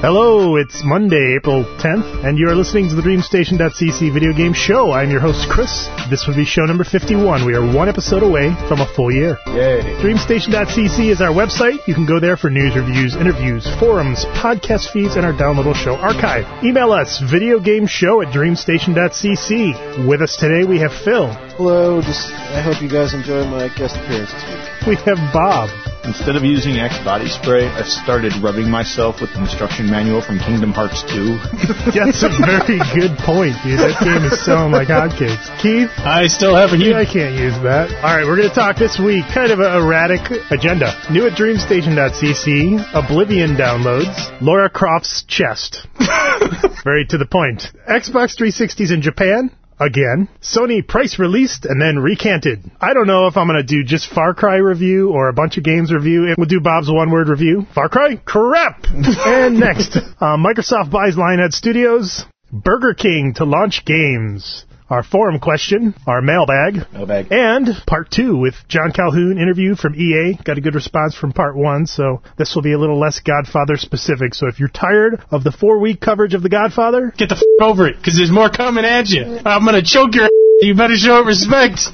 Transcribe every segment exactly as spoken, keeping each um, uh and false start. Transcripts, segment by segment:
Hello, it's Monday, April tenth, and you are listening to the DreamStation.cc video game show. I'm your host, Chris. This would be show number fifty-one. We are one episode away from a full year. Yay. DreamStation.cc is our website. You can go there for news, reviews, interviews, forums, podcast feeds, and our downloadable show archive. Email us, videogameshow at DreamStation.cc. With us today, we have Phil. Hello, just I hope you guys enjoy my guest appearance this week. We have Bob. Instead of using Axe body spray, I've started rubbing myself with the instruction manual from Kingdom Hearts two. That's a very good point, dude. That game is selling like hotcakes. Keith? I still haven't used I can't use that. All right, we're going to talk this week. Kind of an erratic agenda. New at DreamStation.cc, Oblivion downloads, Lara Croft's chest. Very to the point. Xbox three sixties in Japan. Again. Sony price released and then recanted. I don't know if I'm going to do just Far Cry review or a bunch of games review. We'll do Bob's one-word review. Far Cry? Crap! And next, uh, Microsoft buys Lionhead Studios. Burger King to launch games. Our forum question, our mailbag, mailbag, and part two with John Calhoun interview from E A. Got a good response from part one, so this will be a little less Godfather specific. So if you're tired of the four-week coverage of The Godfather, get the f*** over it, because there's more coming at you. I'm going to choke your ass. You better show it respect.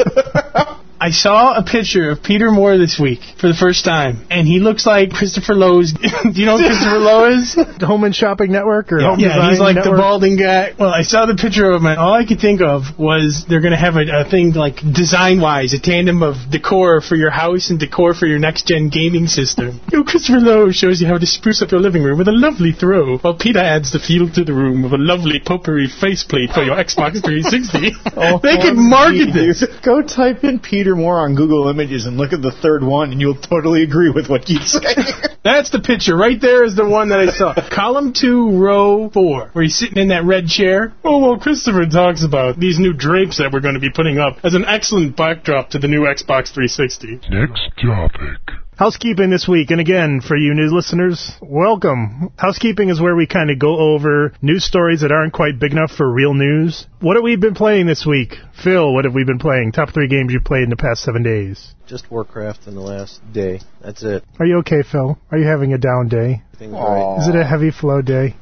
I saw a picture of Peter Moore this week for the first time, and he looks like Christopher Lowe's. Do you know who Christopher Lowe is? The Home and Shopping Network? Or yeah, Home yeah Design he's like Network? The balding guy. Well, I saw the picture of him, and all I could think of was they're going to have a, a thing like design-wise, a tandem of decor for your house and decor for your next-gen gaming system. You know, Christopher Lowe shows you how to spruce up your living room with a lovely throw, while Peter adds the feel to the room with a lovely potpourri faceplate for your Xbox three sixty. Oh, they could market this. Go type in Peter Moore on Google Images and look at the third one, and you'll totally agree with what Keith's saying. That's the picture. Right there is the one that I saw. Column two, row four, where he's sitting in that red chair. Oh, well, Christopher talks about these new drapes that we're going to be putting up as an excellent backdrop to the new Xbox three sixty. Next topic. Housekeeping this week, and again, for you new listeners, welcome. Housekeeping is where we kind of go over news stories that aren't quite big enough for real news. What have we been playing this week? Phil, what have we been playing? Top three games you played in the past seven days. Just Warcraft in the last day. That's it. Are you okay, Phil? Are you having a down day? Right. Is it a heavy flow day?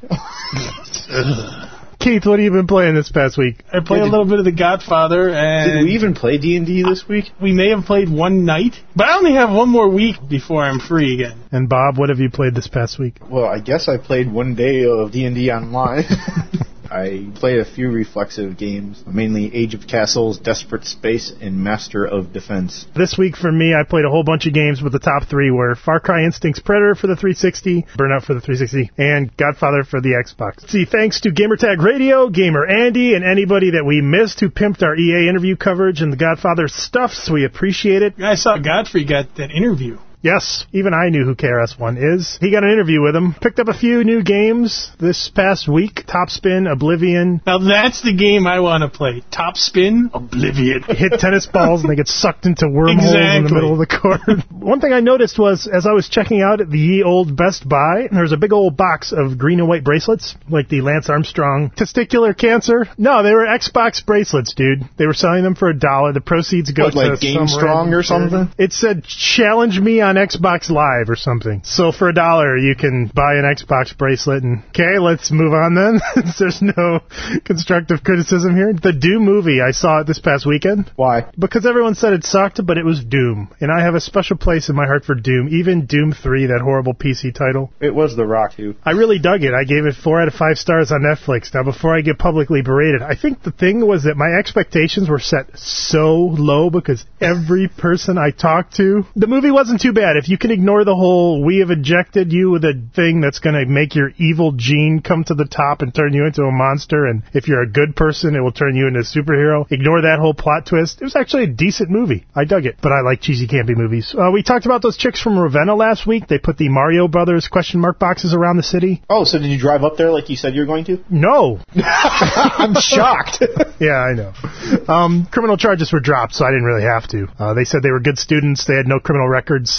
Keith, what have you been playing this past week? I played a little bit of The Godfather, and did we even play D and D this week? We may have played one night, but I only have one more week before I'm free again. And Bob, what have you played this past week? Well, I guess I played one day of D and D online. I played a few reflexive games, mainly Age of Castles, Desperate Space, and Master of Defense. This week for me, I played a whole bunch of games, but the top three were Far Cry Instinct's Predator for the three sixty, Burnout for the three sixty, and Godfather for the Xbox. See, thanks to Gamertag Radio, Gamer Andy, and anybody that we missed who pimped our E A interview coverage and the Godfather stuffs. We appreciate it. I saw Godfrey got that interview. Yes, even I knew who K R S One is. He got an interview with him. Picked up a few new games this past week. Top Spin, Oblivion. Now that's the game I want to play. Top Spin, Oblivion. Hit tennis balls and they get sucked into wormholes exactly. in the middle of the court. One thing I noticed was, as I was checking out at the ye old Best Buy, there was a big old box of green and white bracelets, like the Lance Armstrong testicular cancer. No, they were Xbox bracelets, dude. They were selling them for a dollar. The proceeds go what, to like Game Strong or something? It said, challenge me on Xbox Live or something. So for a dollar, you can buy an Xbox bracelet. And okay, let's move on then. There's no constructive criticism here. The Doom movie, I saw it this past weekend. Why? Because everyone said it sucked, but it was Doom. And I have a special place in my heart for Doom. Even Doom three, that horrible P C title. It was The Rock, too. I really dug it. I gave it four out of five stars on Netflix. Now, before I get publicly berated, I think the thing was that my expectations were set so low because every person I talked to, the movie wasn't too bad. If you can ignore the whole, we have injected you with a thing that's going to make your evil gene come to the top and turn you into a monster, and if you're a good person, it will turn you into a superhero. Ignore that whole plot twist. It was actually a decent movie. I dug it, but I like cheesy, campy movies. Uh, we talked about those chicks from Ravenna last week. They put the Mario Brothers question mark boxes around the city. Oh, so did you drive up there like you said you were going to? No. I'm shocked. Yeah, I know. Um, criminal charges were dropped, so I didn't really have to. Uh, they said they were good students. They had no criminal records, so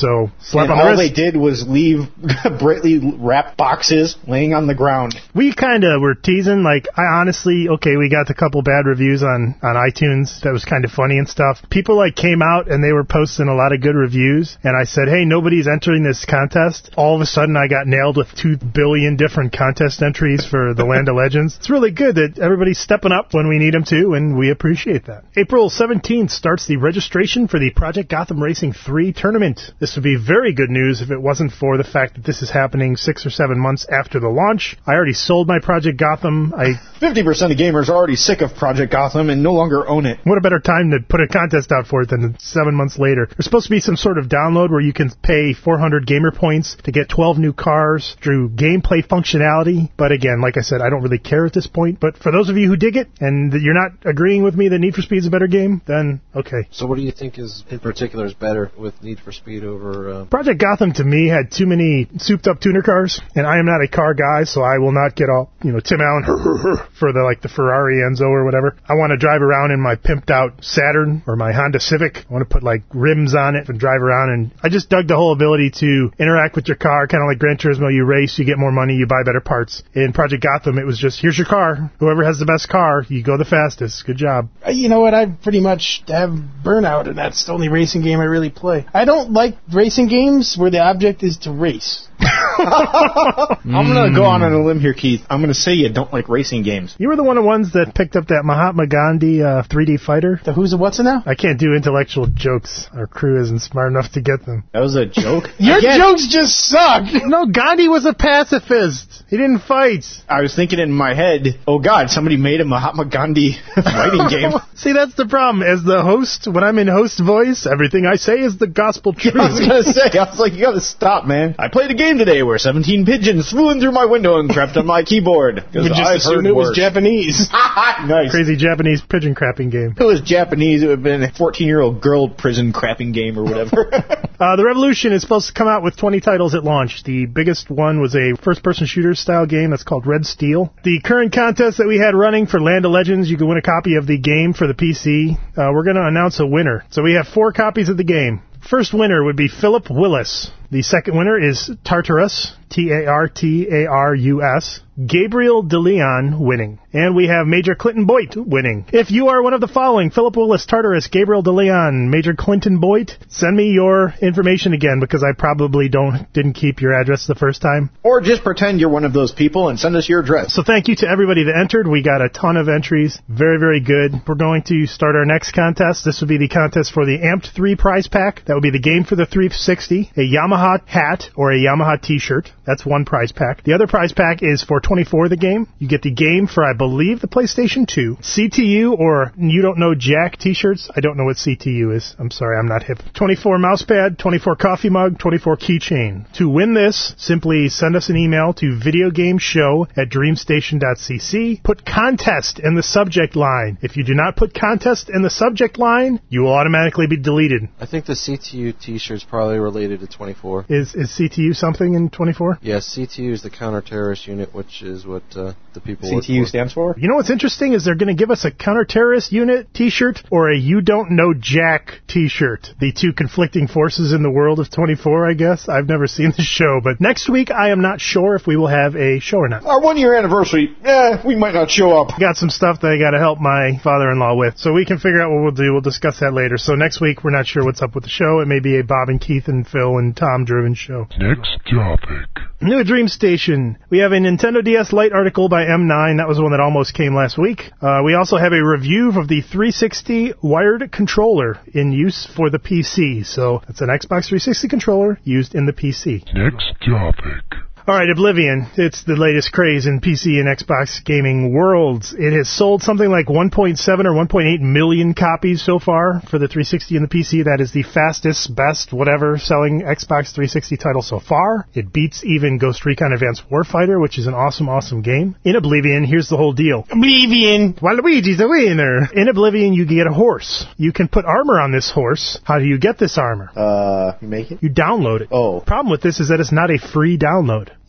So, slap and on the all wrist. they did was leave brightly wrapped boxes laying on the ground. We kind of were teasing, like, I honestly, okay, we got a couple bad reviews on, on iTunes. That was kind of funny and stuff. People, like, came out and they were posting a lot of good reviews. And I said, hey, nobody's entering this contest. All of a sudden, I got nailed with two billion different contest entries for the Land of Legends. It's really good that everybody's stepping up when we need them to, and we appreciate that. April seventeenth starts the registration for the Project Gotham Racing three tournament. This would be very good news if it wasn't for the fact that this is happening six or seven months after the launch. I already sold my Project Gotham. I fifty percent of gamers are already sick of Project Gotham and no longer own it. What a better time to put a contest out for it than seven months later. There's supposed to be some sort of download where you can pay four hundred gamer points to get twelve new cars through gameplay functionality. But again, like I said, I don't really care at this point. But for those of you who dig it and you're not agreeing with me that Need for Speed is a better game, then okay. So what do you think is in particular is better with Need for Speed over... Uh... Project Gotham to me had too many souped up tuner cars, and I am not a car guy, so I will not get all, you know, Tim Allen for the like the Ferrari Enzo or whatever. I want to drive around in my pimped out Saturn or my Honda Civic. I want to put like rims on it and drive around, and I just dug the whole ability to interact with your car, kind of like Gran Turismo. You race, you get more money, you buy better parts. In Project Gotham, it was just, here's your car. Whoever has the best car, you go the fastest. Good job. You know what? I pretty much have Burnout, and that's the only racing game I really play. I don't like racing games where the object is to race. I'm going to go on a limb here, Keith. I'm going to say you don't like racing games. You were the one of the ones that picked up that Mahatma Gandhi uh, three D fighter. The who's a what's it now? I can't do intellectual jokes. Our crew isn't smart enough to get them. That was a joke? Your Again, jokes just suck. No, Gandhi was a pacifist. He didn't fight. I was thinking in my head, oh God, somebody made a Mahatma Gandhi fighting game. See, that's the problem. As the host, when I'm in host voice, everything I say is the gospel truth. I was going to say, I was like, you got to stop, man. I played a game today where seventeen pigeons flew in through my window and crept on my keyboard. But just I've assume heard it was worse. Japanese. Nice. Crazy Japanese pigeon crapping game. If it was Japanese, it would have been a fourteen-year-old girl prison crapping game or whatever. uh, the Revolution is supposed to come out with twenty titles at launch. The biggest one was a first-person shooter style game that's called Red Steel. The current contest that we had running for Land of Legends, you can win a copy of the game for the P C. Uh, we're going to announce a winner. So we have four copies of the game. First winner would be Philip Willis. The second winner is Tartarus, T A R T A R U S. Gabriel DeLeon winning. And we have Major Clinton Boyd winning. If you are one of the following, Philip Willis, Tartarus, Gabriel DeLeon, Major Clinton Boyd, send me your information again because I probably don't didn't keep your address the first time. Or just pretend you're one of those people and send us your address. So thank you to everybody that entered. We got a ton of entries. Very, very good. We're going to start our next contest. This would be the contest for the Amped three prize pack. That would be the game for the three sixty, a Yamaha hat or a Yamaha t-shirt. That's one prize pack. The other prize pack is for twenty-four the game. You get the game for, I believe, the PlayStation two. C T U or You Don't Know Jack t-shirts. I don't know what C T U is. I'm sorry, I'm not hip. twenty-four mousepad, twenty-four coffee mug, twenty-four keychain. To win this, simply send us an email to videogameshow at dreamstation dot c c. Put contest in the subject line. If you do not put contest in the subject line, you will automatically be deleted. I think the C T U t-shirt's probably related to twenty-four. Is is C T U something in twenty-four? Yes, C T U is the counter-terrorist unit, which is what uh, the people C T U work for. stands for? You know what's interesting is they're going to give us a counter-terrorist unit t-shirt or a You Don't Know Jack t-shirt. The two conflicting forces in the world of twenty-four, I guess. I've never seen the show, but next week I am not sure if we will have a show or not. Our one-year anniversary, eh, we might not show up. Got some stuff that I got to help my father-in-law with, so we can figure out what we'll do. We'll discuss that later. So next week we're not sure what's up with the show. It may be a Bob and Keith and Phil and Tom driven show. Next topic. New Dream Station. We have a Nintendo D S Lite article by M nine. That was the one that almost came last week. Uh, we also have a review of the three sixty wired controller in use for the P C. So that's an Xbox three sixty controller used in the P C. Next topic. All right, Oblivion. It's the latest craze in P C and Xbox gaming worlds. It has sold something like one point seven or one point eight million copies so far for the three sixty and the P C. That is the fastest, best, whatever, selling Xbox three sixty title so far. It beats even Ghost Recon Advanced Warfighter, which is an awesome, awesome game. In Oblivion, here's the whole deal. Oblivion. Waluigi's a winner. In Oblivion, you get a horse. You can put armor on this horse. How do you get this armor? Uh, you make it? You download it. Oh. Problem with this is that it's not a free download.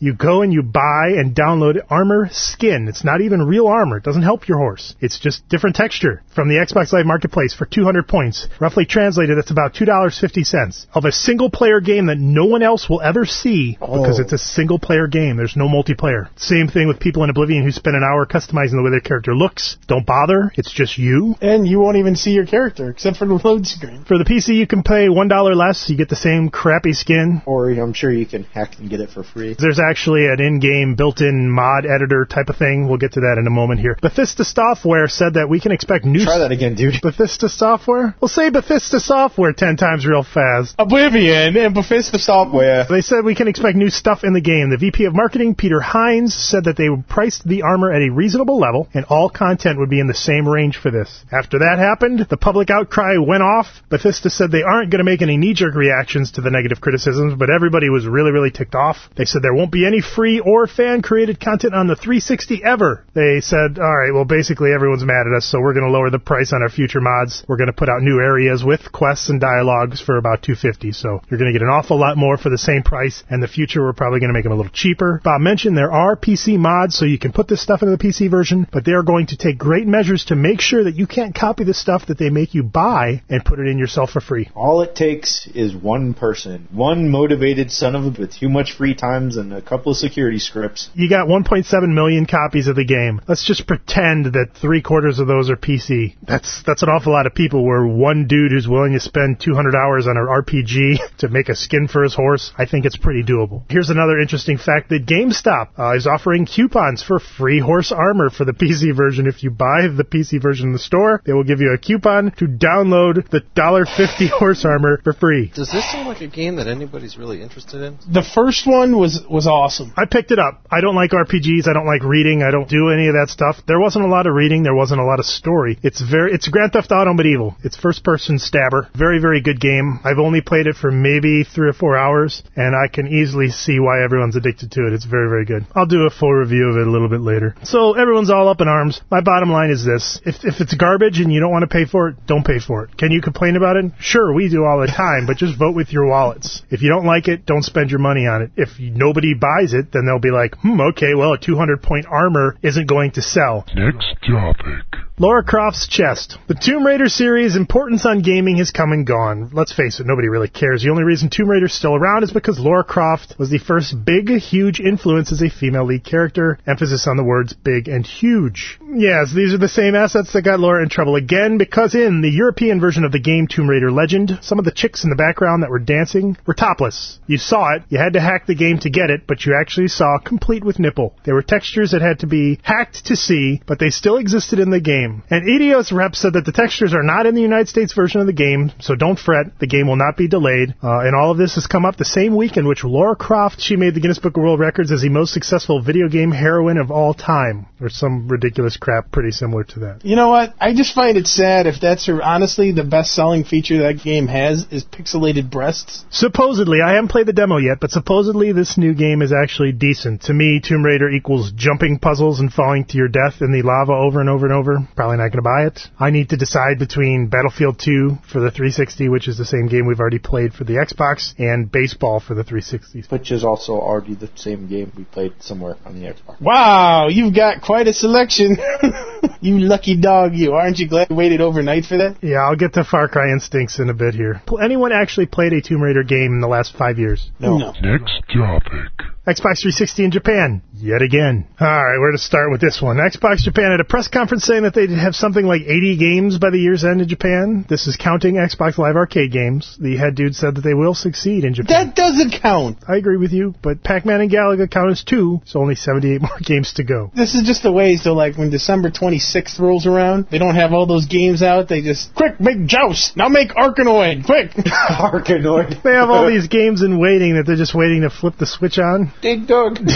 You go and you buy and download Armor Skin. It's not even real armor. It doesn't help your horse. It's just different texture from the Xbox Live Marketplace for two hundred points. Roughly translated, that's about two dollars and fifty cents of a single-player game that no one else will ever see because Oh. it's a single-player game. There's no multiplayer. Same thing with people in Oblivion who spend an hour customizing the way their character looks. Don't bother. It's just you. And you won't even see your character except for the load screen. For the P C, you can pay one dollar less. You get the same crappy skin. Or I'm sure you can hack and get it for free. There's actually an in-game built-in mod editor type of thing. We'll get to that in a moment here. Bethesda Software said that we can expect new... Try that again, dude. Bethesda Software? We'll say Bethesda Software ten times real fast. Oblivion and Bethesda Software. They said we can expect new stuff in the game. The V P of Marketing, Peter Hines, said that they priced the armor at a reasonable level, and all content would be in the same range for this. After that happened, the public outcry went off. Bethesda said they aren't going to make any knee-jerk reactions to the negative criticisms, but everybody was really, really ticked off. They said there won't be any free or fan-created content on the three sixty ever. They said, all right, well, basically everyone's mad at us, so we're going to lower the price on our future mods. We're going to put out new areas with quests and dialogues for about two hundred fifty dollars, so you're going to get an awful lot more for the same price. In the future, we're probably going to make them a little cheaper. Bob mentioned there are P C mods, so you can put this stuff into the P C version, but they are going to take great measures to make sure that you can't copy the stuff that they make you buy and put it in yourself for free. All it takes is one person, one motivated son of a with too much free times and a couple of security scripts. You got one point seven million copies of the game. Let's just pretend that three quarters of those are P C. That's that's an awful lot of people where one dude who's willing to spend two hundred hours on an R P G to make a skin for his horse, I think it's pretty doable. Here's another interesting fact that GameStop uh, is offering coupons for free horse armor for the P C version. If you buy the P C version in the store, they will give you a coupon to download the one dollar fifty horse armor for free. Does this seem like a game that anybody's really interested in? The first one was was awesome. I picked it up. I don't like R P Gs. I don't like reading. I don't do any of that stuff. There wasn't a lot of reading. There wasn't a lot of story. It's very, it's Grand Theft Auto but evil. It's first-person stabber. Very, very good game. I've only played it for maybe three or four hours, and I can easily see why everyone's addicted to it. It's very, very good. I'll do a full review of it a little bit later. So everyone's all up in arms. My bottom line is this. If, if it's garbage and you don't want to pay for it, don't pay for it. Can you complain about it? Sure, we do all the time, but just vote with your wallets. If you don't like it, don't spend your money on it. If nobody buys it, then they'll be like, hmm, okay, well, a two hundred point armor isn't going to sell. Next topic. Lara Croft's chest. The Tomb Raider series' importance on gaming has come and gone. Let's face it, nobody really cares. The only reason Tomb Raider's still around is because Lara Croft was the first big, huge influence as a female lead character. Emphasis on the words big and huge. Yes, these are the same assets that got Lara in trouble again, because in the European version of the game Tomb Raider Legend, some of the chicks in the background that were dancing were topless. You saw it, you had to hack the game to get it, but you actually saw complete with nipple. There were textures that had to be hacked to see, but they still existed in the game. And Eidos rep said that the textures are not in the United States version of the game, so don't fret, the game will not be delayed. Uh, and all of this has come up the same week in which Lara Croft, she made the Guinness Book of World Records as the most successful video game heroine of all time, or some ridiculous crap pretty similar to that. You know what? I just find it sad if that's her. Honestly, the best-selling feature that game has is pixelated breasts. Supposedly, I haven't played the demo yet, but supposedly this new game is actually decent. To me, Tomb Raider equals jumping puzzles and falling to your death in the lava over and over and over. Probably not going to buy it. I need to decide between Battlefield two for the three sixty, which is the same game we've already played for the Xbox, and Baseball for the three sixty. Which is also already the same game we played somewhere on the Xbox. Wow, you've got quite a selection. You lucky dog, you. Aren't you glad you waited overnight for that? Yeah, I'll get to Far Cry Instincts in a bit here. Anyone actually played a Tomb Raider game in the last five years? No. no. Next topic. Xbox three sixty in Japan, yet again. Alright, where to start with this one? Xbox Japan had a press conference saying that they'd have something like eighty games by the year's end in Japan. This is counting Xbox Live Arcade games. The head dude said that they will succeed in Japan. That doesn't count. I agree with you, but Pac-Man and Galaga count as two, so only seventy-eight more games to go. This is just the way, so like when December twenty-sixth rolls around, they don't have all those games out, they just, quick, make Joust! Now make Arkanoid! Quick! Arkanoid. They have all these games in waiting that they're just waiting to flip the switch on. Dig Dug.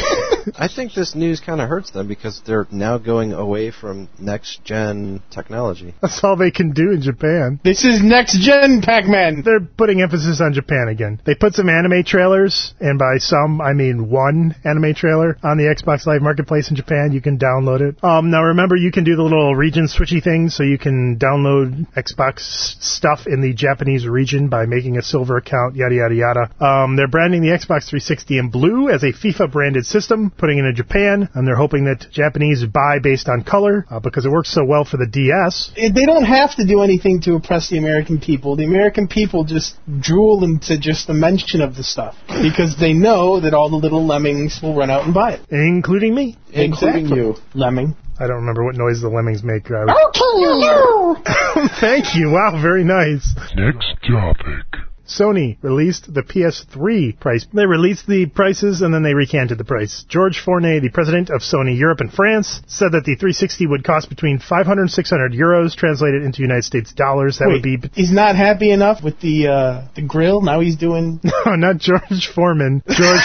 I think this news kind of hurts them because they're now going away from next-gen technology. That's all they can do in Japan. This is next-gen Pac-Man. They're putting emphasis on Japan again. They put some anime trailers, and by some, I mean one anime trailer, on the Xbox Live Marketplace in Japan. You can download it. Um, now remember, you can do the little region switchy thing, so you can download Xbox stuff in the Japanese region by making a silver account, yada, yada, yada. Um, they're branding the Xbox three sixty in blue as a FIFA-branded system, putting it in Japan, and they're hoping that Japanese buy based on color, uh, because it works so well for the D S. They don't have to do anything to impress the American people. The American people just drool into just the mention of the stuff, because they know that all the little lemmings will run out and buy it. Including me. Including Exactly. you. Lemming. I don't remember what noise the lemmings make. I was... Okay, Thank you. Wow, very nice. Next topic. Sony released the P S three price. They released the prices and then they recanted the price. George Fournet, the president of Sony Europe and France, said that the three sixty would cost between five hundred and six hundred euros, translated into United States dollars. That Wait, would be... He's not happy enough with the uh, the grill. Now he's doing... No, not George Foreman. George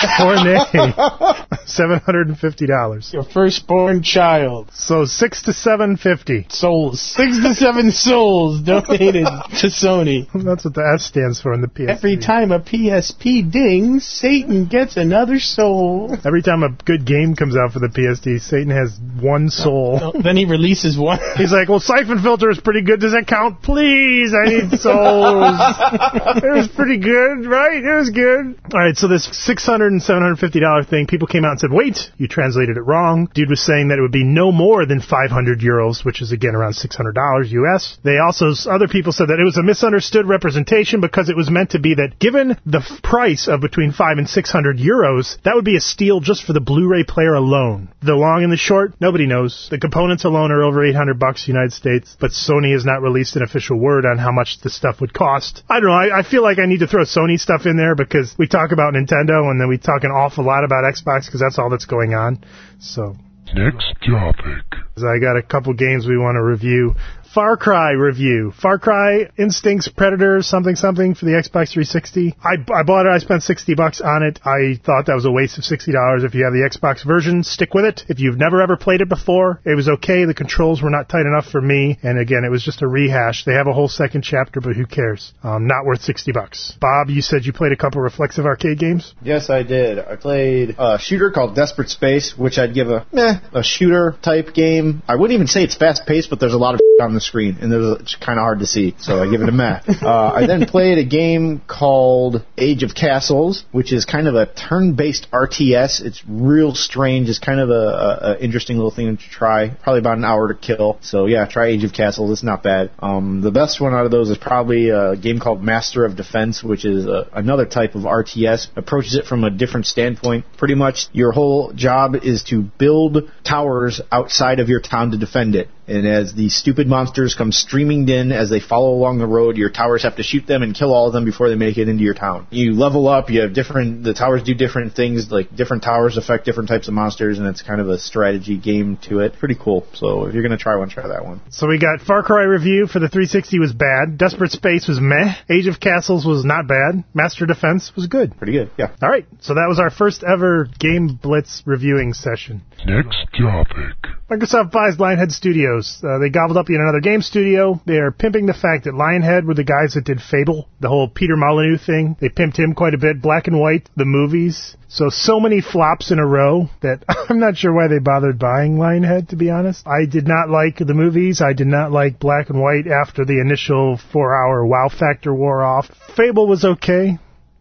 Fournet. seven hundred fifty dollars. Your firstborn child. So six to seven fifty. Souls. Six to seven souls donated to Sony. That's what the S stands for in the P S three. Every time a P S P dings, Satan gets another soul. Every time a good game comes out for the P S P, Satan has one soul. No, then he releases one. He's like, well, Siphon Filter is pretty good. Does that count? Please, I need souls. It was pretty good, right? It was good. All right, so this six hundred and seven hundred fifty dollars thing, people came out and said, wait, you translated it wrong. Dude was saying that it would be no more than five hundred euros, which is, again, around six hundred dollars U S. They also, other people said that it was a misunderstood representation because it was meant to be that given the f- price of between five and six hundred euros, that would be a steal just for the Blu-ray player alone. The long and the short, nobody knows. The components alone are over eight hundred bucks United States, but Sony has not released an official word on how much the stuff would cost. I don't know. I, I feel like I need to throw Sony stuff in there because we talk about Nintendo and then we talk an awful lot about Xbox because that's all that's going on. So. Next topic. I got a couple games we want to review. Far Cry review. Far Cry Instincts Predators something something for the Xbox three sixty. I, I bought it. I spent sixty bucks on it. I thought that was a waste of sixty dollars. If you have the Xbox version, stick with it. If you've never ever played it before, it was okay. The controls were not tight enough for me. And again, it was just a rehash. They have a whole second chapter, but who cares? Um, not worth sixty bucks. Bob, you said you played a couple reflexive arcade games? Yes, I did. I played a shooter called Desperate Space, which I'd give a meh, a shooter type game. I wouldn't even say it's fast paced, but there's a lot of on the screen, and it's kind of hard to see, so I give it a meh. Uh, I then played a game called Age of Castles, which is kind of a turn-based R T S. It's real strange. It's kind of a, a, a interesting little thing to try. Probably about an hour to kill. So yeah, try Age of Castles. It's not bad. Um, the best one out of those is probably a game called Master of Defense, which is a, another type of R T S. Approaches it from a different standpoint. Pretty much your whole job is to build towers outside of your town to defend it. And as the stupid monsters come streaming in as they follow along the road, your towers have to shoot them and kill all of them before they make it into your town. You level up, you have different, the towers do different things, like different towers affect different types of monsters, and it's kind of a strategy game to it. Pretty cool. So if you're going to try one, try that one. So we got Far Cry review for the three sixty was bad. Desperate Space was meh. Age of Castles was not bad. Master Defense was good. Pretty good, yeah. All right, so that was our first ever Game Blitz reviewing session. Next topic. Microsoft buys Lionhead Studios. Uh, they gobbled up yet another game studio. They are pimping the fact that Lionhead were the guys that did Fable, the whole Peter Molyneux thing. They pimped him quite a bit. Black and White, the movies. So, so many flops in a row that I'm not sure why they bothered buying Lionhead, to be honest. I did not like the movies. I did not like Black and White after the initial four-hour wow factor wore off. Fable was okay.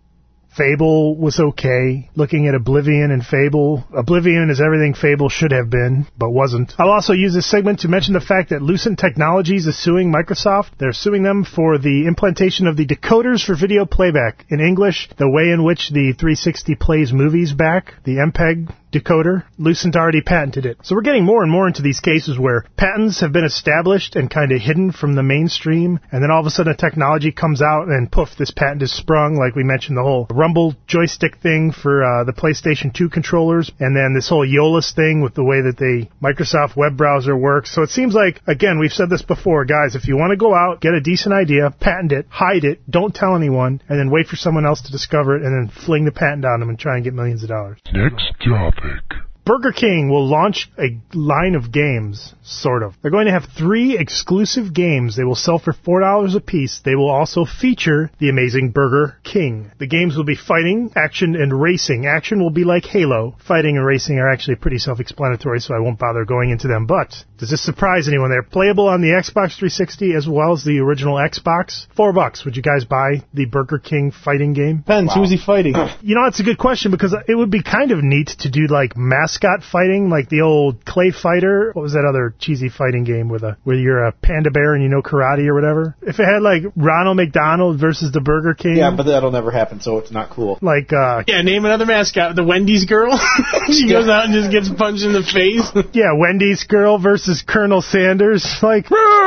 Fable was okay. Looking at Oblivion and Fable, Oblivion is everything Fable should have been, but wasn't. I'll also use this segment to mention the fact that Lucent Technologies is suing Microsoft. They're suing them for the implantation of the decoders for video playback. In English, the way in which the three sixty plays movies back, the M P E G decoder, Lucent already patented it. So we're getting more and more into these cases where patents have been established and kind of hidden from the mainstream, and then all of a sudden a technology comes out and poof, this patent is sprung, like we mentioned the whole Rumble joystick thing for uh, the PlayStation two controllers, and then this whole Eolus thing with the way that the Microsoft web browser works. So it seems like, again, we've said this before, guys, if you want to go out, get a decent idea, patent it, hide it, don't tell anyone, and then wait for someone else to discover it, and then fling the patent on them and try and get millions of dollars. Next topic. Burger King will launch a line of games, sort of. They're going to have three exclusive games they will sell for four dollars a piece. They will also feature the amazing Burger King. The games will be fighting, action, and racing. Action will be like Halo. Fighting and racing are actually pretty self-explanatory, so I won't bother going into them. But does this surprise anyone? They're playable on the Xbox three sixty as well as the original Xbox. Four bucks. Would you guys buy the Burger King fighting game? Depends. Wow. Who's he fighting? You know, it's a good question because it would be kind of neat to do like mascot fighting, like the old Clay Fighter. What was that other cheesy fighting game with a where you're a panda bear and you know karate or whatever? If it had like Ronald McDonald versus the Burger King. Yeah, but that'll never happen, so it's not cool. Like, uh... yeah, name another mascot. The Wendy's girl? She yeah. goes out and just gets punched in the face. Yeah, Wendy's girl versus Colonel Sanders. Like,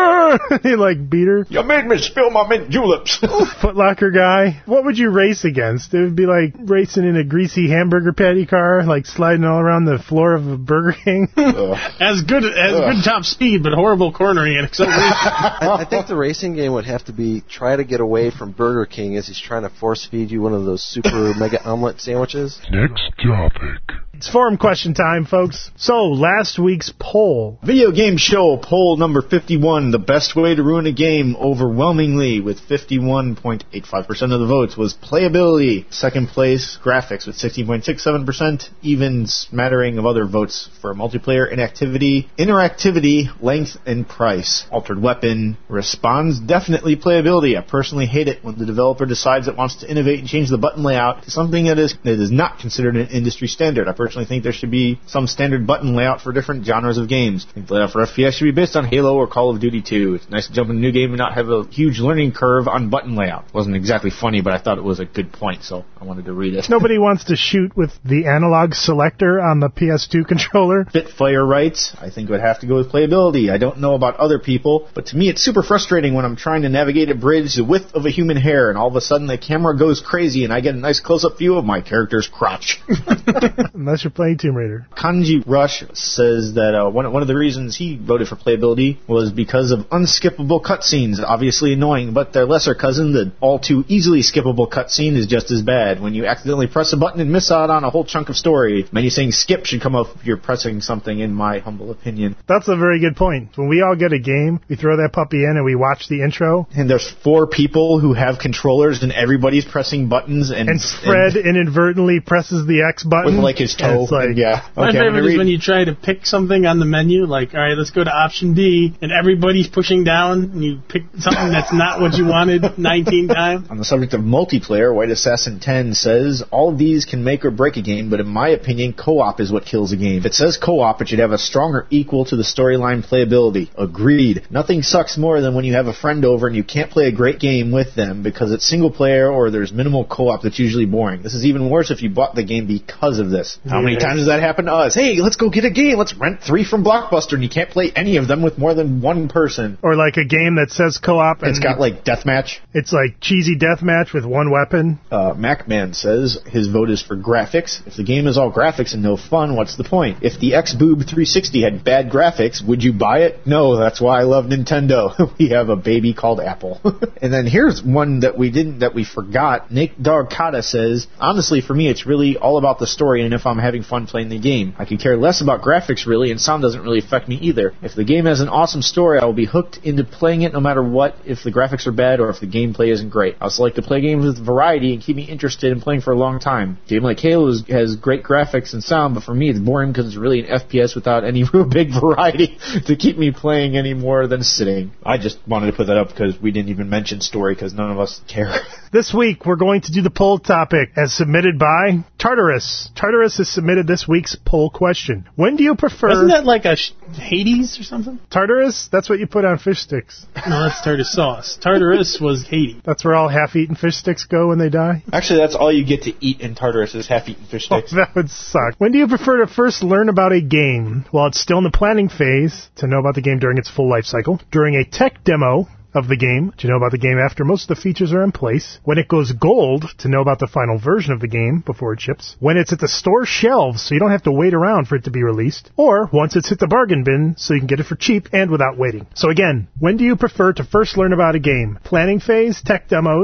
he like beat her. You made me spill my mint juleps. Foot Locker guy. What would you race against? It would be like racing in a greasy hamburger patty car, like sliding all around the floor of a Burger King. As good as Ugh. good top speed, but horrible cornering and acceleration. I, I think the racing game would have to be try to get away from Burger King as he's trying to force feed you one of those super mega omelet sandwiches. Next topic. It's forum question time, folks. So, last week's poll. Video game show poll number fifty-one. The best way to ruin a game overwhelmingly with fifty-one point eight five percent of the votes was playability. Second place, graphics with sixteen point six seven percent. Even smattering of other votes for multiplayer inactivity, interactivity, length, and price. Altered Weapon responds definitely playability. I personally hate it when the developer decides it wants to innovate and change the button layout to something that is, that is not considered an industry standard. I personally think there should be some standard button layout for different genres of games. I think the layout for F P S should be based on Halo or Call of Duty two. It's nice to jump in a new game and not have a huge learning curve on button layout. It wasn't exactly funny, but I thought it was a good point, so I wanted to read it. Nobody wants to shoot with the analog selector on the P S two controller. Bitfire writes, I think it would have to go with playability. I don't know about other people, but to me it's super frustrating when I'm trying to navigate a bridge the width of a human hair and all of a sudden the camera goes crazy and I get a nice close-up view of my character's crotch. Unless you're playing Tomb Raider. Kanji Rush says that uh, one, one of the reasons he voted for playability was because of unskippable cutscenes. Obviously annoying, but their lesser cousin, the all too easily skippable cutscene, is just as bad. When you accidentally press a button and miss out on a whole chunk of story, menu saying skip should come up if you're pressing something, in my humble opinion. That's a very good point. When we all get a game, we throw that puppy in and we watch the intro. And there's four people who have controllers and everybody's pressing buttons. And, and Fred and, inadvertently presses the X button. With like his toe. Like, and yeah. My okay, favorite is when you try to pick something on the menu, like, all right, let's go to option D, and everybody's pushing down, and you pick something that's not what you wanted nineteen times. On the subject of multiplayer, White Assassin ten says, all of these can make or break a game, but in my opinion, co-op is what kills a game. If it says co-op, it should have a stronger equal to the storyline playability. Agreed. Nothing sucks more than when you have a friend over and you can't play a great game with them because it's single player or there's minimal co-op that's usually boring. This is even worse if you bought the game because of this. How many times does that happen to us? Hey, let's go get a game. Let's rent three from Blockbuster, and you can't play any of them with more than one person. Or like a game that says co-op. And it's got like deathmatch. It's like cheesy deathmatch with one weapon. Uh, MacMan says his vote is for graphics. If the game is all graphics and no fun, what's the point? If the Xboob three sixty had bad graphics, would you buy it? No, that's why I love Nintendo. We have a baby called Apple. And then here's one that we didn't, that we forgot. Nick Darkata says, honestly, for me, it's really all about the story and if I'm having fun playing the game. I could care less about graphics, really, and sound doesn't really affect me either. If the game has an awesome story, I will be hooked into playing it no matter what, if the graphics are bad or if the gameplay isn't great. I also like to play games with variety and keep me interested in playing for a long time. A game like Halo is, has great graphics and sound, but for me it's boring because it's really an F P S without any real big variety to keep me playing any more than sitting. I just wanted to put that up because we didn't even mention story because none of us care. This week we're going to do the poll topic as submitted by Tartarus. Tartarus has submitted this week's poll question. When do you prefer... Isn't that like a sh- Hades or something? Tartarus? That's what you put on fish sticks. No, that's tartar sauce. Tartarus was Hades. That's where all half-eaten fish sticks go when they die? Actually, that's all you get to eat in Tartarus is half-eaten fish sticks. Oh, that would suck. When do you prefer to first learn about a game while it's still in the planning phase, to know about the game during its full life cycle, during a tech demo of the game, to know about the game after most of the features are in place, when it goes gold, to know about the final version of the game before it ships, when it's at the store shelves so you don't have to wait around for it to be released, or once it's hit the bargain bin so you can get it for cheap and without waiting. So again, when do you prefer to first learn about a game? Planning phase, tech demos,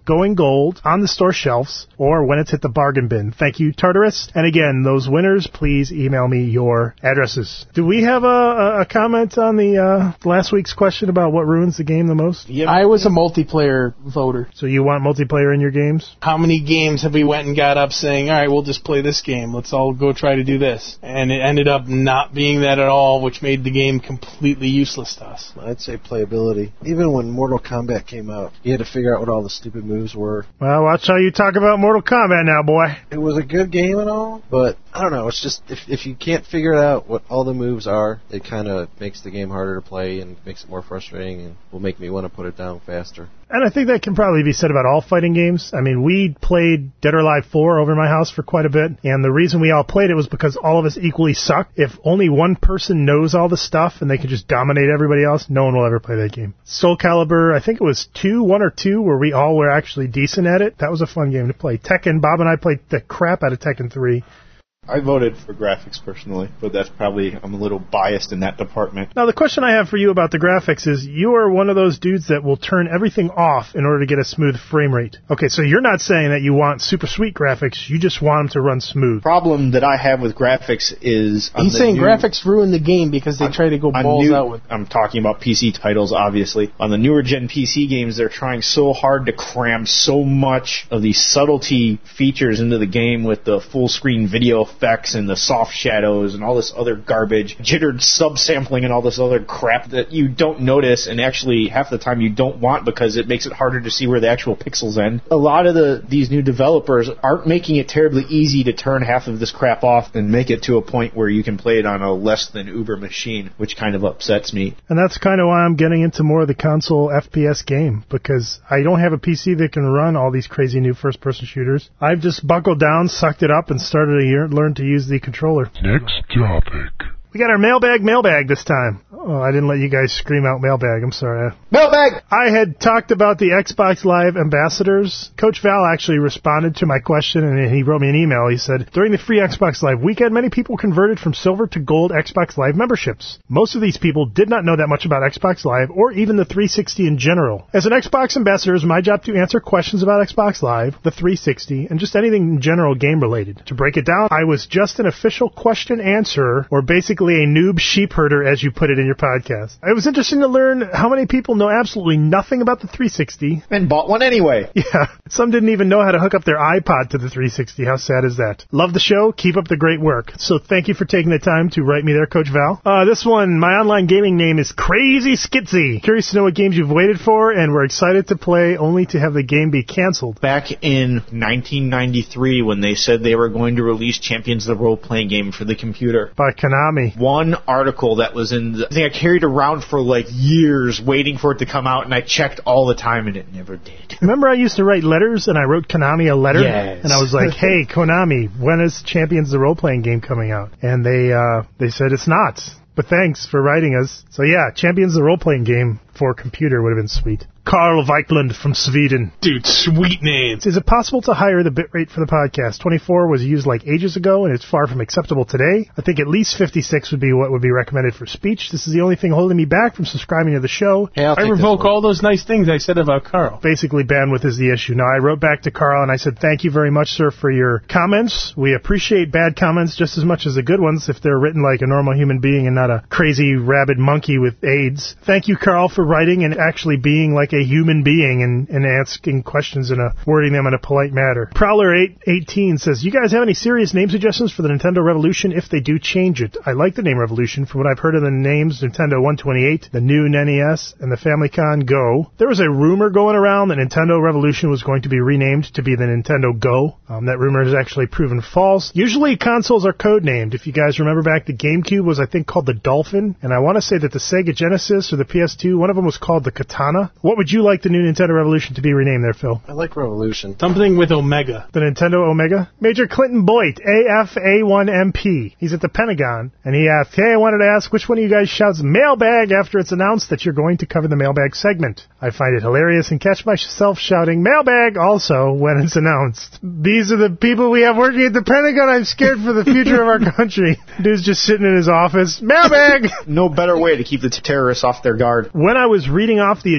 going gold on the store shelves or when it's hit the bargain bin. Thank you, Tartarus. And again, those winners, please email me your addresses. Do we have a, a, a comment on the uh, last week's question about what ruins the game the most? Yeah. I was a multiplayer voter. So you want multiplayer in your games? How many games have we went and got up saying, all right, we'll just play this game. Let's all go try to do this. And it ended up not being that at all, which made the game completely useless to us. I'd say playability. Even when Mortal Kombat came out, you had to figure out what all the stupid moves were. Well, watch how you talk about Mortal Kombat now, boy. It was a good game and all, but I don't know. It's just if if you can't figure out what all the moves are, it kind of makes the game harder to play and makes it more frustrating and will make me want to put it down faster. And I think that can probably be said about all fighting games. I mean, we played Dead or Alive four over my house for quite a bit, and the reason we all played it was because all of us equally suck. If only one person knows all the stuff and they can just dominate everybody else, no one will ever play that game. Soul Calibur, I think it was two, one or two, where we all were actually decent at it. That was a fun game to play. Tekken, Bob and I played the crap out of Tekken three. I voted for graphics personally, but that's probably, I'm a little biased in that department. Now, the question I have for you about the graphics is, you are one of those dudes that will turn everything off in order to get a smooth frame rate. Okay, so you're not saying that you want super sweet graphics, you just want them to run smooth. Problem that I have with graphics is... He's saying new, graphics ruin the game because they on, try to go balls new, out with I'm talking about P C titles, obviously. On the newer gen P C games, they're trying so hard to cram so much of these subtlety features into the game with the full screen video effects and the soft shadows and all this other garbage, jittered subsampling and all this other crap that you don't notice and actually half the time you don't want because it makes it harder to see where the actual pixels end. A lot of the these new developers aren't making it terribly easy to turn half of this crap off and make it to a point where you can play it on a less than uber machine, which kind of upsets me. And that's kind of why I'm getting into more of the console F P S game, because I don't have a P C that can run all these crazy new first-person shooters. I've just buckled down, sucked it up, and started to learn to use the controller. Next topic. We got our mailbag mailbag this time. Oh, I didn't let you guys scream out mailbag. I'm sorry. Mailbag! I had talked about the Xbox Live ambassadors. Coach Val actually responded to my question, and he wrote me an email. He said, during the free Xbox Live weekend, many people converted from silver to gold Xbox Live memberships. Most of these people did not know that much about Xbox Live or even the three sixty in general. As an Xbox ambassador, it's my job to answer questions about Xbox Live, the three sixty, and just anything in general game-related. To break it down, I was just an official question answerer, or basically a noob sheep herder, as you put it in your podcast. It was interesting to learn how many people know absolutely nothing about the three sixty. And bought one anyway. Yeah, some didn't even know how to hook up their iPod to the three sixty. How sad is that? Love the show. Keep up the great work. So thank you for taking the time to write me there, Coach Val. Uh, this one, my online gaming name is Crazy Skitsy. Curious to know what games you've waited for and were excited to play only to have the game be canceled. Back in nineteen ninety-three, when they said they were going to release Champions of the Role-Playing Game for the computer, By Konami. one article that was in the, I think I carried around for like years waiting for it to come out, and I checked all the time and it never did. Remember I used to write letters and I wrote Konami a letter? Yes. And I was like, hey, Konami, when is Champions the Role-Playing Game coming out? And they uh, they said it's not. But thanks for writing us. So yeah, Champions the Role-Playing Game for computer would have been sweet. Carl Wiklund from Sweden. Dude, sweet name. Is it possible to higher the bitrate for the podcast? twenty-four was used like ages ago, and it's far from acceptable today. I think at least fifty-six would be what would be recommended for speech. This is the only thing holding me back from subscribing to the show. Hey, I'll I take this revoke one. all those nice things I said about Carl. Basically, bandwidth is the issue. Now, I wrote back to Carl, and I said, thank you very much, sir, for your comments. We appreciate bad comments just as much as the good ones if they're written like a normal human being and not a crazy rabid monkey with AIDS. Thank you, Carl, for writing and actually being like a human being and, and asking questions and uh, wording them in a polite manner. Prowler eight eighteen says, you guys have any serious name suggestions for the Nintendo Revolution if they do change it? I like the name Revolution. From what I've heard of the names Nintendo one twenty-eight, the new N E S, and the Famicom Go. There was a rumor going around that Nintendo Revolution was going to be renamed to be the Nintendo Go. Um, that rumor has actually proven false. Usually consoles are codenamed. If you guys remember back, the GameCube was, I think, called the Dolphin, and I want to say that the Sega Genesis or the P S two, one of them was called the Katana. What would you like the new Nintendo Revolution to be renamed there, Phil? I like Revolution. Something with Omega. The Nintendo Omega? Major Clinton Boyd, A F A one M P. He's at the Pentagon, and he asked, hey, I wanted to ask which one of you guys shouts mailbag after it's announced that you're going to cover the mailbag segment. I find it hilarious and catch myself shouting mailbag also when it's announced. These are the people we have working at the Pentagon. I'm scared for the future of our country. Dude's just sitting in his office. Mailbag! No better way to keep the t- terrorists off their guard. When I was reading off the agenda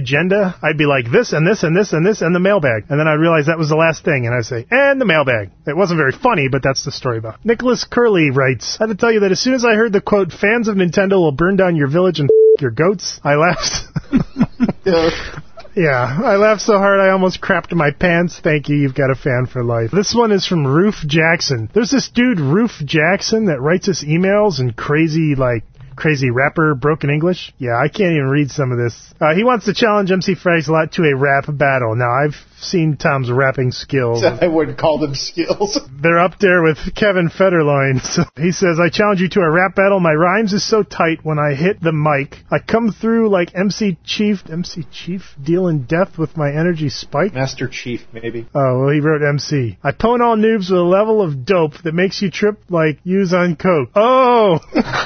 yeah, I'd be like, this and this and this and this and the mailbag. And then I'd realize that was the last thing, and I'd say, and the mailbag. It wasn't very funny, but that's the story about it. Nicholas Curley writes, I had to tell you that as soon as I heard the quote, fans of Nintendo will burn down your village and f- your goats, I laughed. Yeah, I laughed so hard I almost crapped my pants. Thank you, you've got a fan for life. This one is from Roof Jackson. There's this dude, Roof Jackson, that writes us emails in crazy, like, crazy rapper broken English. Yeah, I can't even read some of this. Uh, he wants to challenge M C Frags to a rap battle. Now, I've seen Tom's rapping skills. I wouldn't call them skills. They're up there with Kevin Federline. So he says, I challenge you to a rap battle. My rhymes is so tight when I hit the mic. I come through like M C Chief. M C Chief? Dealing death with my energy spike? Master Chief, maybe. Oh, well, he wrote M C. I pwn all noobs with a level of dope that makes you trip like use on coke. Oh!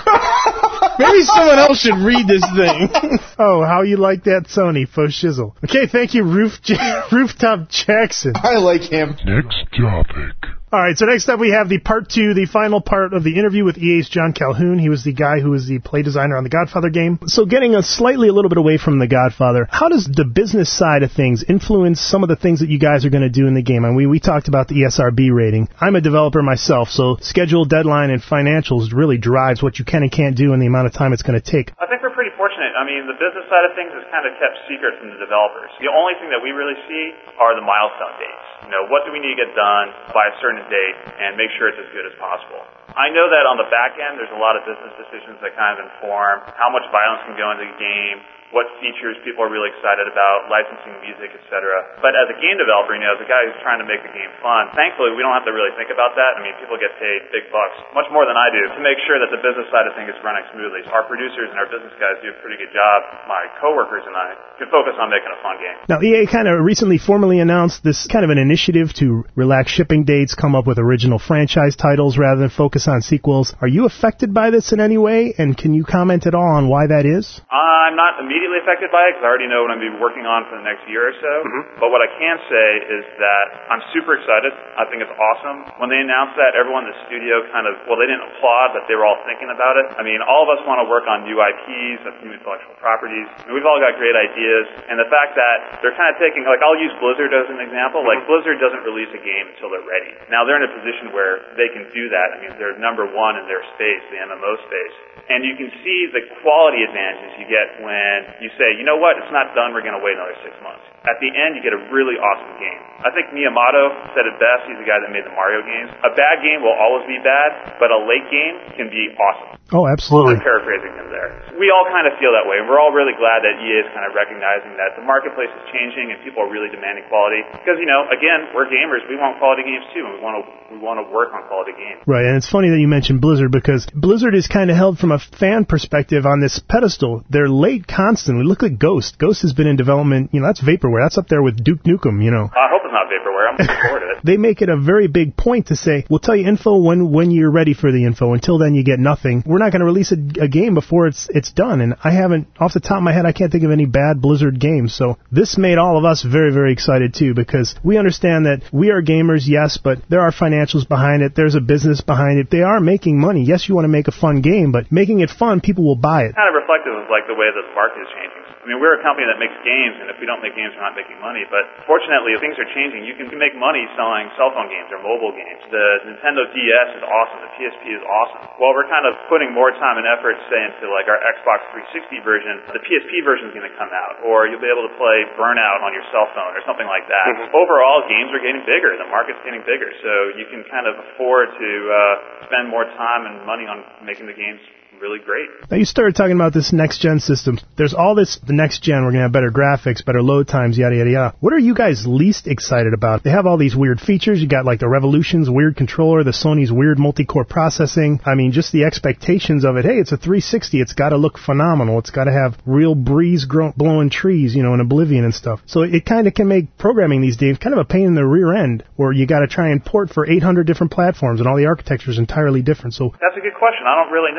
Maybe someone else should read this thing. Oh, how you like that, Sony? Faux shizzle. Okay, thank you, Roof J- Rooftop Jackson. I like him. Next topic. All right, so next up we have the part two, the final part of the interview with E A's John Calhoun. He was the guy who was the play designer on the Godfather game. So getting us slightly a little bit away from the Godfather, how does the business side of things influence some of the things that you guys are going to do in the game? I mean, we, we talked about the E S R B rating. I'm a developer myself, so schedule, deadline, and financials really drives what you can and can't do and the amount of time it's going to take. I think we're pretty fortunate. I mean, the business side of things is kind of kept secret from the developers. The only thing that we really see are the milestone dates. You know, what do we need to get done by a certain date and make sure it's as good as possible. I know that on the back end, there's a lot of business decisions that kind of inform how much violence can go into the game, what features people are really excited about, licensing music, et cetera. But as a game developer, you know, as a guy who's trying to make the game fun, thankfully we don't have to really think about that. I mean, people get paid big bucks, much more than I do, to make sure that the business side of things is running smoothly. So our producers and our business guys do a pretty good job. My coworkers and I can focus on making a fun game. Now, E A kind of recently formally announced this kind of an initiative to relax shipping dates, come up with original franchise titles rather than focus on sequels. Are you affected by this in any way, and can you comment at all on why that is? I'm not immediately affected by it because I already know what I'm going to be working on for the next year or so. Mm-hmm. But what I can say is that I'm super excited. I think it's awesome. When they announced that, everyone in the studio kind of, well, they didn't applaud, but they were all thinking about it. I mean, all of us want to work on new I Ps, new intellectual properties. I mean, we've all got great ideas. And the fact that they're kind of taking, like, I'll use Blizzard as an example. Like, Blizzard doesn't release a game until they're ready. Now, they're in a position where they can do that. I mean, they're number one in their space, the M M O space. And you can see the quality advantages you get when you say, you know what, it's not done, we're going to wait another six months. At the end, you get a really awesome game. I think Miyamoto said it best. He's the guy that made the Mario games. A bad game will always be bad, but a late game can be awesome. Oh, absolutely. I'm paraphrasing him there. We all kind of feel that way, and we're all really glad that E A is kind of recognizing that the marketplace is changing and people are really demanding quality. Because, you know, again, we're gamers. We want quality games too, and we want to we want to work on quality games. Right, and it's funny that you mentioned Blizzard because Blizzard is kind of held from a fan perspective on this pedestal. They're late constantly. Look at Ghost. Ghost has been in development. You know, that's vaporware. That's up there with Duke Nukem, you know. I hope it's not vaporware. I'm looking forward to it. They make it a very big point to say, we'll tell you info when, when you're ready for the info. Until then, you get nothing. We're not going to release a, a game before it's it's done. And I haven't, off the top of my head, I can't think of any bad Blizzard games. So this made all of us very, very excited, too, because we understand that we are gamers, yes, but there are financials behind it. There's a business behind it. They are making money. Yes, you want to make a fun game, but making it fun, people will buy it. Kind of reflective of like the way that the market is changing. I mean, we're a company that makes games, and if we don't make games, we're not making money. But fortunately, things are changing. You can make money selling cell phone games or mobile games. The Nintendo D S is awesome. The P S P is awesome. Well, we're kind of putting more time and effort, say, into like our Xbox three sixty version. The P S P version is going to come out, or you'll be able to play Burnout on your cell phone or something like that. Mm-hmm. Overall, games are getting bigger. The market's getting bigger, so you can kind of afford to uh, spend more time and money on making the games really great. Now you started talking about this next-gen system. There's all this, the next-gen, we're going to have better graphics, better load times, yada, yada, yada. What are you guys least excited about? They have all these weird features. You got like the Revolution's weird controller, the Sony's weird multi-core processing. I mean, just the expectations of it. Hey, it's a three sixty. It's got to look phenomenal. It's got to have real breeze grow- blowing trees, you know, in Oblivion and stuff. So it kind of can make programming these days kind of a pain in the rear end, where you got to try and port for eight hundred different platforms, and all the architecture is entirely different. So that's a good question. I don't really know.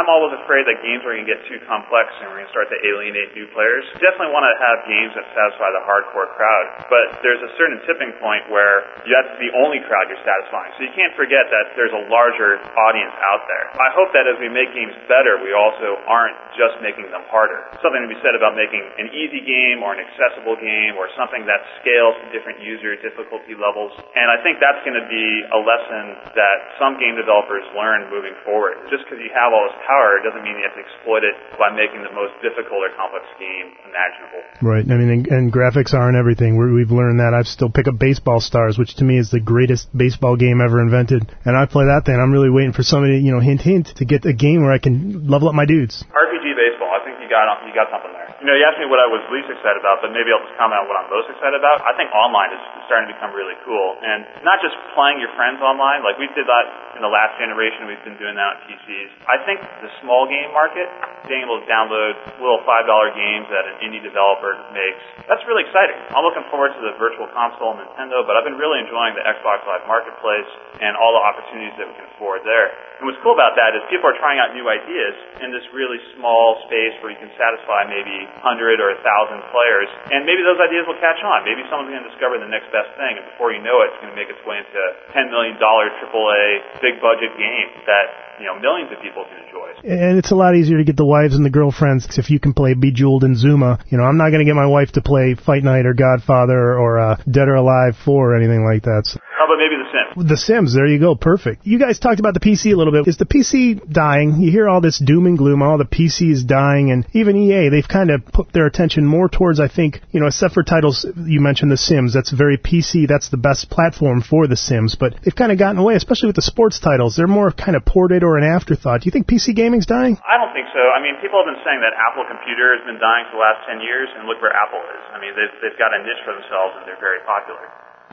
I'm always afraid that games are going to get too complex and we're going to start to alienate new players. Definitely want to have games that satisfy the hardcore crowd, but there's a certain tipping point where that's the only crowd you're satisfying. So you can't forget that there's a larger audience out there. I hope that as we make games better, we also aren't just making them harder. Something to be said about making an easy game or an accessible game or something that scales to different user difficulty levels. And I think that's going to be a lesson that some game developers learn moving forward. Just because you have all this power doesn't mean you have to exploit it by making the most difficult or complex game imaginable. Right. I mean, and, and graphics aren't everything. We're, we've learned that. I've still pick up Baseball Stars, which to me is the greatest baseball game ever invented. And I play that thing. I'm really waiting for somebody, you know, hint, hint, to get a game where I can level up my dudes. R P G baseball. I think you got you got something there. You know, you asked me what I was least excited about, but maybe I'll just comment on what I'm most excited about. I think online is starting to become really cool. And not just playing your friends online, like we did that in the last generation, we've been doing that on P Cs. I think the small game market, being able to download little five dollar games that an indie developer makes, that's really exciting. I'm looking forward to the Virtual Console and Nintendo, but I've been really enjoying the Xbox Live Marketplace and all the opportunities that we can afford there. And what's cool about that is people are trying out new ideas in this really small space where you can satisfy maybe one hundred or one thousand players, and maybe those ideas will catch on. Maybe someone's going to discover the next best thing, and before you know it, it's going to make its way into a ten million dollars triple A big-budget game that, you know, millions of people can enjoy. And it's a lot easier to get the wives and the girlfriends if you can play Bejeweled and Zuma. You know, I'm not going to get my wife to play Fight Night or Godfather or uh, Dead or Alive four or anything like that. So. How about maybe The Sims? The Sims, there you go, perfect. You guys talked about the P C a little bit. Is the P C dying? You hear all this doom and gloom, all the P C is dying, and even E A, they've kind of put their attention more towards, I think, you know, except for titles, you mentioned The Sims, that's very P C, that's the best platform for The Sims, but they've kind of gotten away, especially with the sports titles. They're more kind of ported or an afterthought. Do you think P C gaming's dying? I don't think so. I mean, people have been saying that Apple Computer has been dying for the last ten years, and look where Apple is. I mean, they've, they've got a niche for themselves, and they're very popular.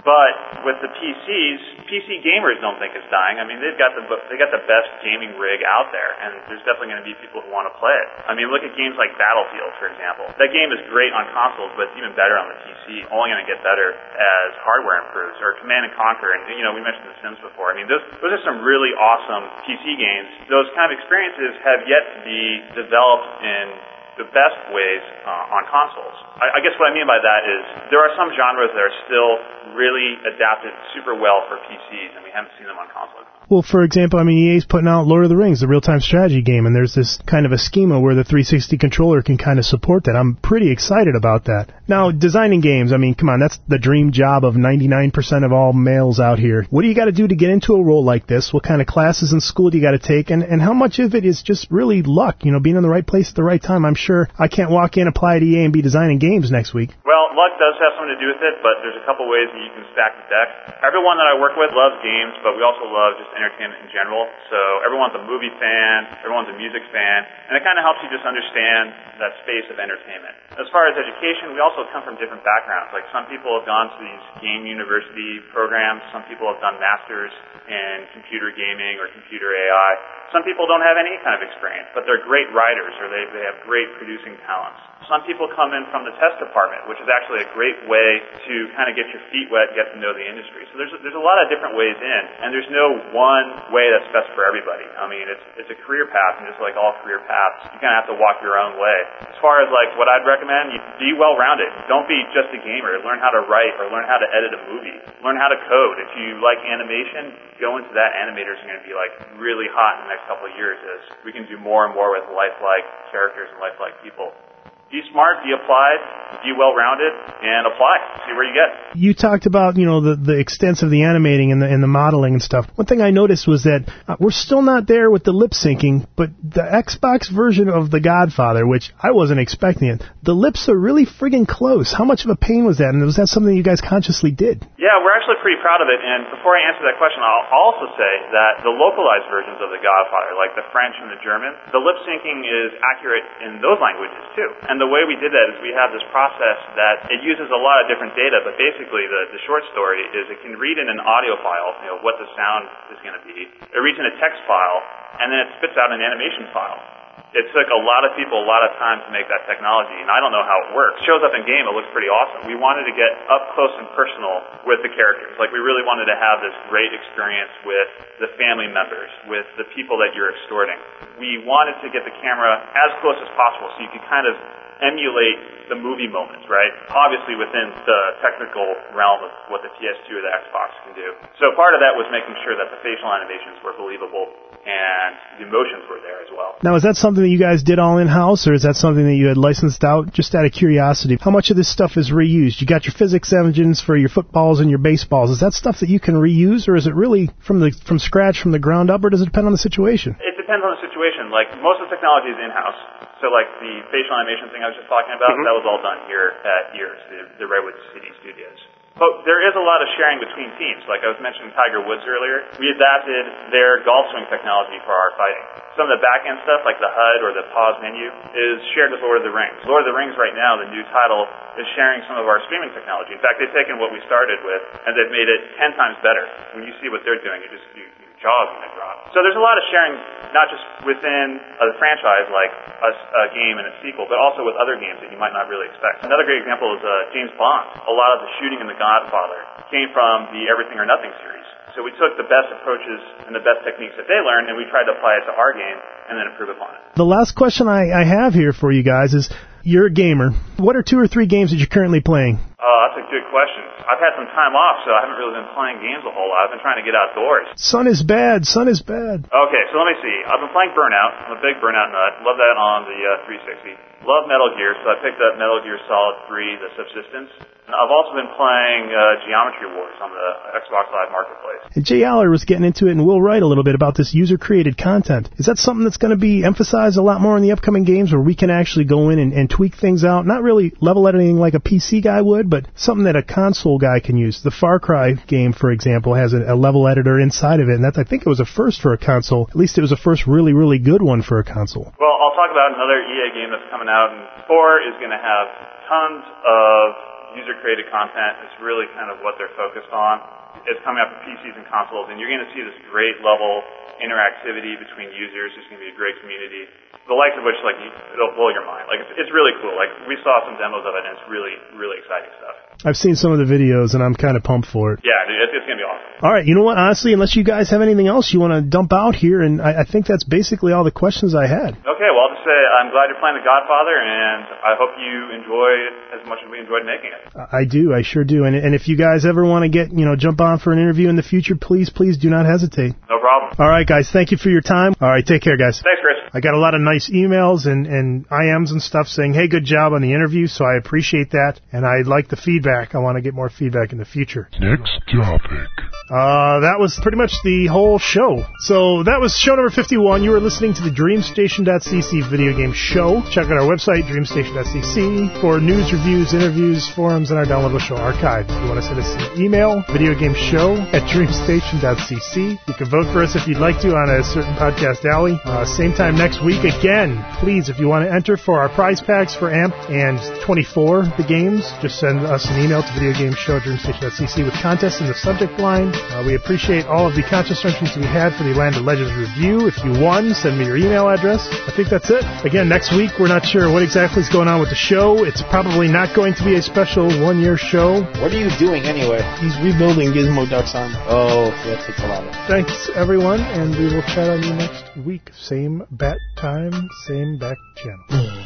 But with the P Cs, P C gamers don't think it's dying. I mean, they've got the they got the best gaming rig out there, and there's definitely going to be people who want to play it. I mean, look at games like Battlefield, for example. That game is great on consoles, but it's even better on the P C. Only going to get better as hardware improves. Or Command and Conquer, and you know, we mentioned The Sims before. I mean, those those are some really awesome P C games. Those kind of experiences have yet to be developed in the best ways uh, on consoles. I, I guess what I mean by that is there are some genres that are still really adapted super well for P Cs, and we haven't seen them on consoles. Well, for example, I mean, E A's putting out Lord of the Rings, the real-time strategy game, and there's this kind of a schema where the three sixty controller can kind of support that. I'm pretty excited about that. Now, designing games, I mean, come on, that's the dream job of ninety-nine percent of all males out here. What do you got to do to get into a role like this? What kind of classes in school do you got to take? And, and how much of it is just really luck, you know, being in the right place at the right time? I'm sure I can't walk in, apply to E A, and be designing games next week. Well, luck does have something to do with it, but there's a couple ways that you can stack the deck. Everyone that I work with loves games, but we also love just entertainment in general. So everyone's a movie fan, everyone's a music fan, and it kind of helps you just understand that space of entertainment. As far as education, we also come from different backgrounds. Like some people have gone to these game university programs, some people have done masters in computer gaming or computer A I. Some people don't have any kind of experience, but they're great writers or they, they have great producing talents. Some people come in from the test department, which is actually a great way to kind of get your feet wet, get to know the industry. So there's a, there's a lot of different ways in, and there's no one way that's best for everybody. I mean, it's it's a career path, and just like all career paths, you kind of have to walk your own way. As far as like what I'd recommend, you be well-rounded. Don't be just a gamer. Learn how to write or learn how to edit a movie. Learn how to code. If you like animation, go into that. Animators are going to be like really hot in the next couple of years as we can do more and more with lifelike characters and lifelike people. Be smart, be applied, be well-rounded, and apply. See where you get. You talked about, you know, the, the extent of the animating and the, and the modeling and stuff. One thing I noticed was that uh, we're still not there with the lip syncing, but the Xbox version of The Godfather, which I wasn't expecting it, the lips are really friggin' close. How much of a pain was that? And was that something you guys consciously did? Yeah, we're actually pretty proud of it. And before I answer that question, I'll also say that the localized versions of The Godfather, like the French and the German, the lip syncing is accurate in those languages too. And the way we did that is we have this process that it uses a lot of different data, but basically the, the short story is it can read in an audio file, you know, what the sound is going to be. It reads in a text file, and then it spits out an animation file. It took a lot of people a lot of time to make that technology, and I don't know how it works. It shows up in game, it looks pretty awesome. We wanted to get up close and personal with the characters. Like, we really wanted to have this great experience with the family members, with the people that you're extorting. We wanted to get the camera as close as possible so you could kind of emulate the movie moments, right? Obviously within the technical realm of what the P S two or the Xbox can do. So part of that was making sure that the facial animations were believable and the emotions were there as well. Now, is that something that you guys did all in-house, or is that something that you had licensed out? Just out of curiosity, how much of this stuff is reused? You got your physics engines for your footballs and your baseballs. Is that stuff that you can reuse, or is it really from the from scratch, from the ground up, or does it depend on the situation? It depends on the situation. Like, most of the technology is in-house. So, like, the facial animation thing I was just talking about, mm-hmm. that was all done here at Ears, the, the Redwood City Studios. But there is a lot of sharing between teams. Like I was mentioning Tiger Woods earlier, we adapted their golf swing technology for our fighting. Some of the back-end stuff, like the H U D or the pause menu, is shared with Lord of the Rings. Lord of the Rings right now, the new title, is sharing some of our streaming technology. In fact, they've taken what we started with, and they've made it ten times better. When you see what they're doing, you just, you, your jaw's going to drop. So there's a lot of sharing, not just within uh, the franchise, like a, a game and a sequel, but also with other games that you might not really expect. Another great example is uh, James Bond. A lot of the shooting in The Godfather came from the Everything or Nothing series. So we took the best approaches and the best techniques that they learned, and we tried to apply it to our game and then improve upon it. The last question I, I have here for you guys is, you're a gamer. What are two or three games that you're currently playing? Oh, that's a good question. I've had some time off, so I haven't really been playing games a whole lot. I've been trying to get outdoors. Sun is bad. Sun is bad. Okay, so let me see. I've been playing Burnout. I'm a big Burnout nut. Love that on the uh, three sixty. Love Metal Gear, so I picked up Metal Gear Solid three, The Subsistence. And I've also been playing uh, Geometry Wars on the Xbox Live Marketplace. And Jay Aller was getting into it, and Will Wright a little bit about this user-created content. Is that something that's going to be emphasized a lot more in the upcoming games, where we can actually go in and, and tweak things out? Not really level editing like a P C guy would, but something that a console guy can use. The Far Cry game, for example, has a, a level editor inside of it, and that's, I think it was a first for a console. At least it was a first really, really good one for a console. Well, I'll talk about another E A game that's coming out, and four is going to have tons of user-created content. It's really kind of what they're focused on. It's coming out for P Cs and consoles, and you're going to see this great level interactivity between users. There's going to be a great community, the likes of which, like, it'll blow your mind. Like, it's, it's really cool. Like, we saw some demos of it, and it's really, really exciting stuff. I've seen some of the videos, and I'm kind of pumped for it. Yeah, dude, it's, it's going to be awesome. All right, you know what? Honestly, unless you guys have anything else you want to dump out here, and I, I think that's basically all the questions I had. Okay, well, I'll just say I'm glad you're playing The Godfather, and I hope you enjoy it as much as we enjoyed making it. I do, I sure do. And, and if you guys ever want to get, you know, jump on for an interview in the future, please, please do not hesitate. No problem. All right, guys, thank you for your time. All right, take care, guys. Thanks, Chris. I got a lot of nice emails and, and I Ms and stuff saying, hey, good job on the interview, so I appreciate that. And I like the feedback. I want to get more feedback in the future. Next topic. Uh, that was pretty much the whole show. So that was show number fifty-one. You were listening to the DreamStation dot c c video game show. Check out our website, DreamStation dot c c, for news, reviews, interviews, forums, and our downloadable show archive. If you want to send us an email, videogameshow at DreamStation dot c c. You can vote for us if you'd like to on a certain podcast alley. Uh, same time next week. Again, please, if you want to enter for our prize packs for A M P and twenty-four, the games, just send us an email to videogameshow at DreamStation dot c c with contest in the subject line. Uh, we appreciate all of the contest entries we had for the Land of Legends review. If you won, send me your email address. I think that's it. Again, next week, we're not sure what exactly is going on with the show. It's probably not going to be a special one-year show. What are you doing anyway? He's rebuilding Gizmo Duck's armor. Oh, that takes a lot of... Thanks, everyone, and we will chat on you next week. Same bat time, same back channel.